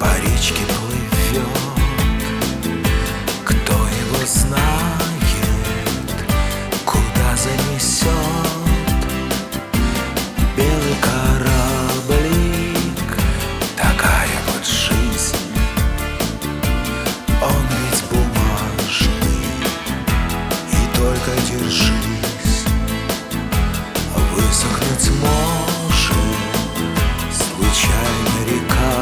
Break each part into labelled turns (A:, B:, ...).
A: по речке плывет, кто его знает, куда занесет белый кораблик. Такая вот жизнь, он ведь бумажный, и только держись, высохнуть может случайно река.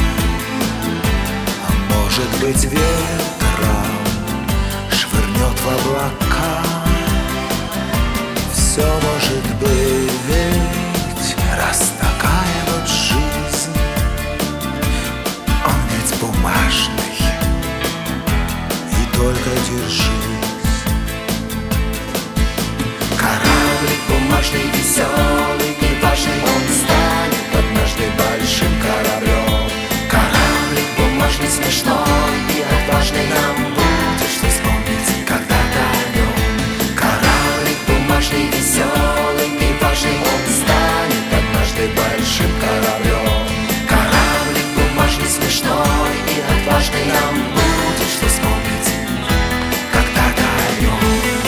A: А может быть, ветром швырнет в облака. Все может быть, раз такая вот жизнь, он ведь бумажный, и только держись.
B: Кораблик бумажный, веселый и важный, он станет однажды большим кораблем. Кораблик бумажный, смешной и отважный, нам будет что вспомнить когда-то о нем. Кораблик бумажный, веселый и важный, он станет однажды большим кораблем. Кораблик бумажный, смешной и отважный, нам будет что вспомнить когда-то о нем.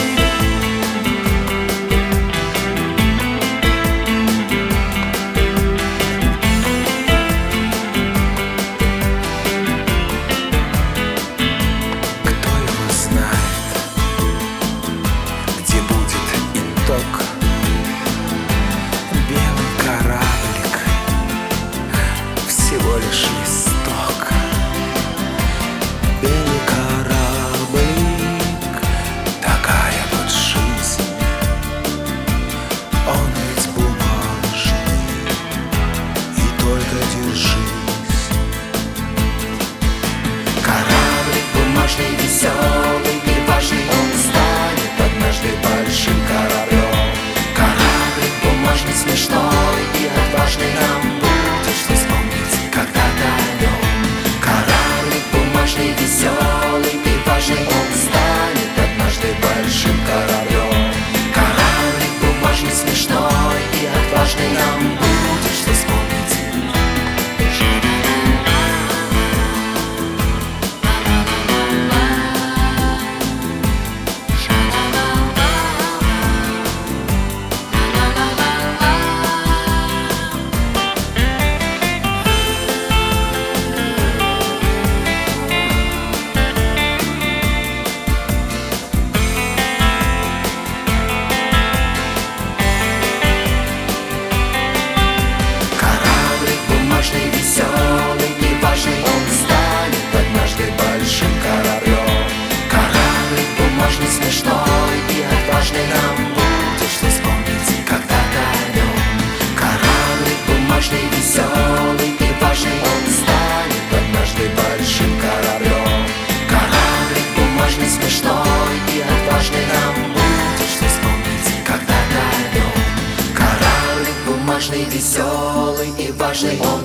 A: Белый кораблик, всего лишь листок. Белый кораблик, такая вот жизнь, он ведь бумажный, и только держись.
B: Кораблик бумажный, веселый и важный, он станет однажды большим кораблем. Кораблик бумажный, смешной и отважный, нам будет что вспомнить когда-то о нем. Кораблик бумажный, веселый и важный, он станет однажды большим кораблем. Кораблик бумажный, смешной и отважный, нам будет что вспомнить. Веселый и важный, он станет однажды большим кораблем. Кораблик бумажный, смешной и отважный, нам будет что вспомнить когда-то о нем. Кораблик бумажный, веселый и важный, он станет однажды большим кораблем. Кораблик бумажный, смешной и отважный, нам будет что вспомнить когда-то о нем. Кораблик бумажный, веселый и важный, он